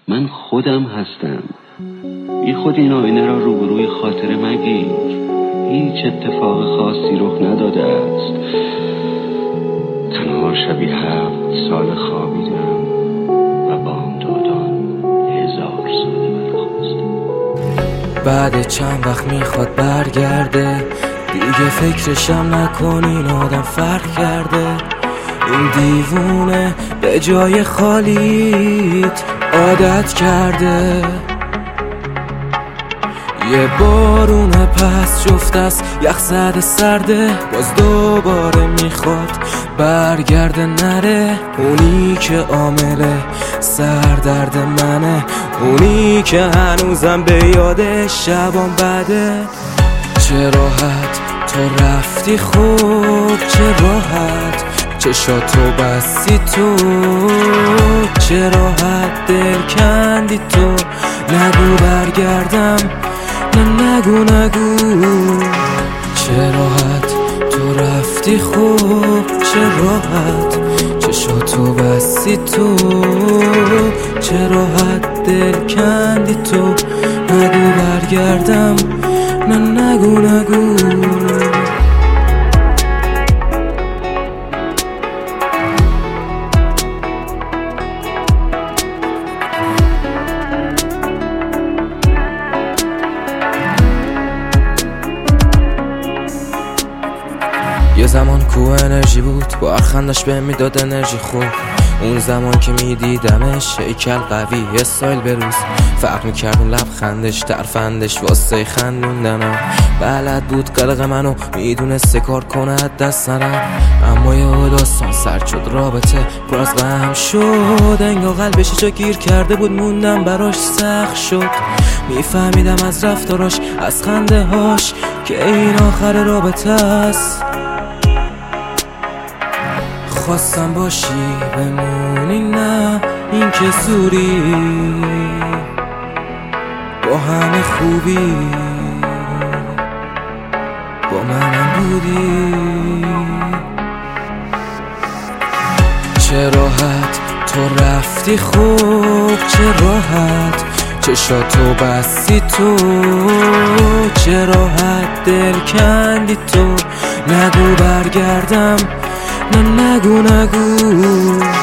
من خودم هستم. بی خود این آینه را روبروی خاطره مگیر. هیچ اتفاق خاصی رخ نداده است. تنها شبی 7 سال خوابیدم و بامدادان 1000 ساله برخواستم. بعد چند وقت میخواد برگرده، دیگه فکرشم نکن این آدم فرق کرده. این دیوونه به جای خالیت عادت کرده. یه بارون پس جفت است، یخ زده سرده، باز دوباره میخواد برگرده نره. اونی که عامل سردرد منه، اونی که هنوزم به یاد شبام بده. چه راحت تو رفتی خوب، چه راحت چشاتو بستی تو، چه راحت دل کندی تو. نگو برگردم، نه نگو. چه راحت تو رفتی خوب، چه راحت چشاتو بستی تو، چه راحت دل کندی تو. نگو برگردم، نه نگو. یه زمان کو انرژی بود، با هر خندش بهم میداد انرژی خوب. اون زمان که میدیدمش هیکل قوی، استایل بروز فرق میکرد اون لبخندش، ترفندش واسه خندوندنم. بلد بود قلق منو، میدونست کار کنه دست نرم. اما یه داستان سرد شد، رابطه پر از غم شد. انگار قلبش جا گیر کرده بود، موندم براش سخت شد. میفهمیدم از رفتاراش، از خنده هاش که این آخر رابطه است. خواستم باشی بمونی، نه این که زوری با همه خوبی با منم بودی. چه راحت تو رفتی خوب، چه راحت چشاتو بستی تو، چه راحت دل کندی تو. نگو برگردم، نه نگو.